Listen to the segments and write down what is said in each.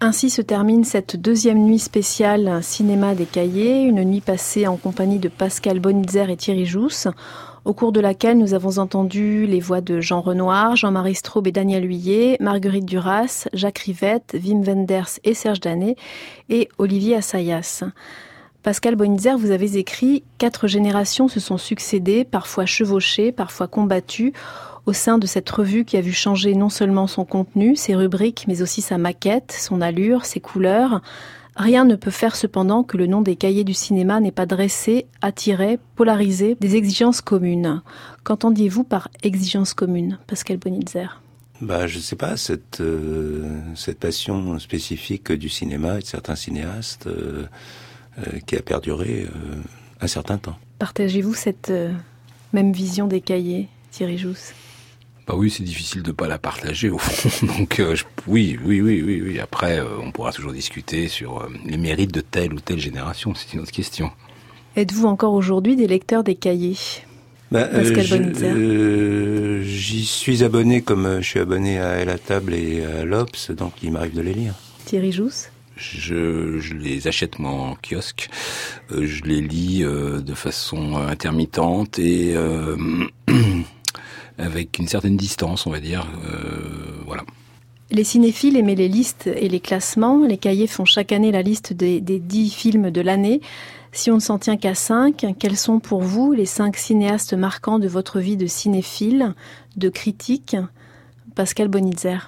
Ainsi se termine cette deuxième nuit spéciale Cinéma des Cahiers, une nuit passée en compagnie de Pascal Bonitzer et Thierry Jousse, au cours de laquelle nous avons entendu les voix de Jean Renoir, Jean-Marie Straub et Daniel Huillet, Marguerite Duras, Jacques Rivette, Wim Wenders et Serge Danet, et Olivier Assayas. Pascal Bonitzer, vous avez écrit « 4 générations se sont succédées, parfois chevauchées, parfois combattues, au sein de cette revue qui a vu changer non seulement son contenu, ses rubriques, mais aussi sa maquette, son allure, ses couleurs. Rien ne peut faire cependant que le nom des cahiers du cinéma n'ait pas dressé, attiré, polarisé des exigences communes. Qu'entendiez-vous par exigences communes, Pascal Bonitzer ? Je sais pas, cette passion spécifique du cinéma et de certains cinéastes qui a perduré un certain temps. Partagez-vous cette même vision des cahiers, Thierry Jousse ? Oui, c'est difficile de pas la partager au fond. Donc oui. Après, on pourra toujours discuter sur les mérites de telle ou telle génération. C'est une autre question. Êtes-vous encore aujourd'hui des lecteurs des cahiers, Pascal Bonitzer ? J'y suis abonné comme je suis abonné à Elle à table et à l'Obs, donc il m'arrive de les lire. Thierry Jousse ? Je les achète moi en kiosque. Je les lis de façon intermittente et avec une certaine distance, on va dire. Voilà. Les cinéphiles aimaient les listes et les classements. Les cahiers font chaque année la liste des 10 films de l'année. Si on ne s'en tient qu'à 5, quels sont pour vous les 5 cinéastes marquants de votre vie de cinéphile, de critique ? Pascal Bonitzer.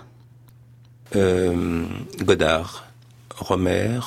Godard, Romer,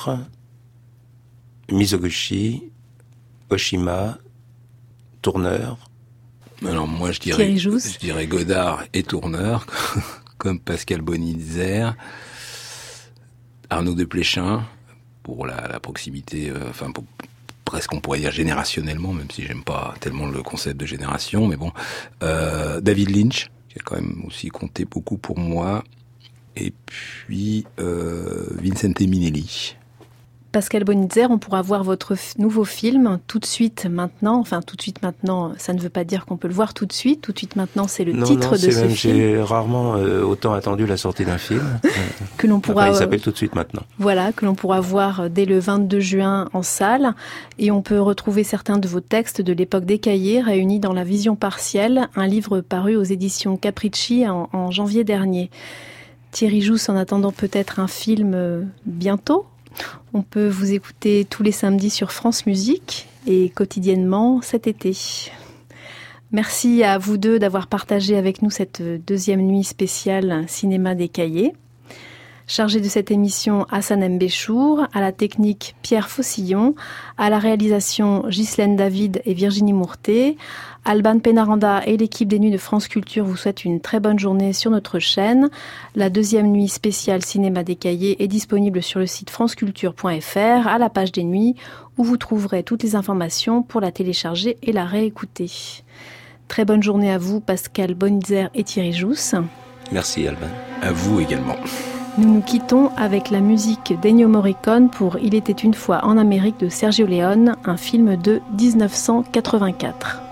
Mizoguchi, Oshima, Tourneur. Alors moi je dirais Godard et Tourneur, comme Pascal Bonitzer, Arnaud Desplechin, pour la proximité, presque on pourrait dire générationnellement, même si j'aime pas tellement le concept de génération, mais bon, David Lynch, qui a quand même aussi compté beaucoup pour moi, et puis Vincente Minnelli. Pascal Bonitzer, on pourra voir votre nouveau film tout de suite maintenant. Enfin, tout de suite maintenant, ça ne veut pas dire qu'on peut le voir tout de suite. Tout de suite maintenant, c'est le titre de ce film. J'ai rarement autant attendu la sortie d'un film. Que l'on pourra. Il s'appelle Tout de suite maintenant. Voilà, que l'on pourra voir dès le 22 juin en salle. Et on peut retrouver certains de vos textes de l'époque des cahiers réunis dans La Vision partielle, un livre paru aux éditions Capricci en janvier dernier. Thierry Jousse, en attendant peut-être un film bientôt. On peut vous écouter tous les samedis sur France Musique et quotidiennement cet été. Merci à vous deux d'avoir partagé avec nous cette deuxième nuit spéciale Cinéma des Cahiers. Chargé de cette émission, Hassan Mbéchour, à la technique Pierre Faucillon, à la réalisation Ghislaine David et Virginie Mourtet. Alban Pénaranda et l'équipe des Nuits de France Culture vous souhaitent une très bonne journée sur notre chaîne. La deuxième nuit spéciale Cinéma des Cahiers est disponible sur le site franceculture.fr à la page des nuits où vous trouverez toutes les informations pour la télécharger et la réécouter. Très bonne journée à vous, Pascal Bonitzer et Thierry Jousse. Merci Alban. À vous également. Nous nous quittons avec la musique d'Ennio Morricone pour Il était une fois en Amérique de Sergio Leone, un film de 1984.